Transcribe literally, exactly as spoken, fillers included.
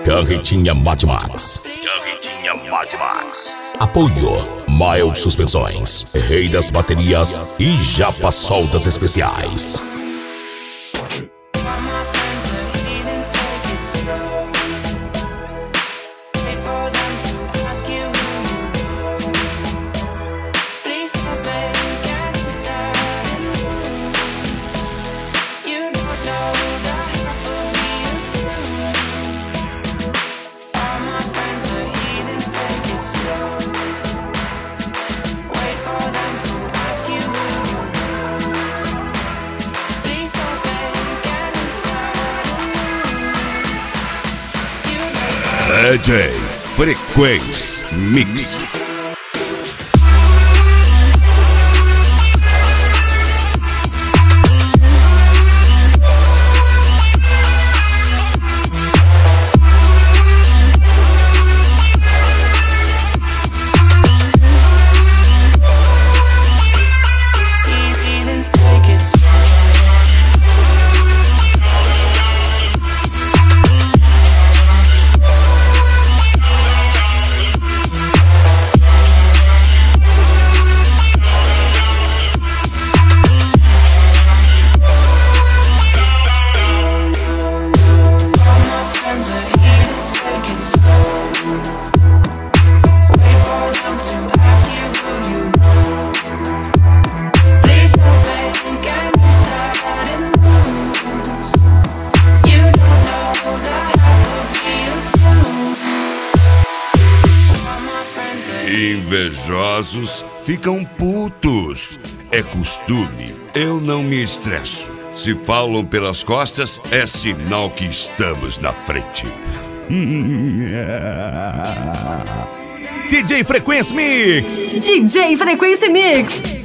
Carretinha Mad Max. Carretinha Mad Max. Apoio Mild Suspensões, Rei das Baterias e Japa Soldas Especiais. D J Frequência Mix. Invejosos ficam putos. É costume. Eu não me estresso. Se falam pelas costas, é sinal que estamos na frente. D J Frequência Mix. D J Frequência Mix.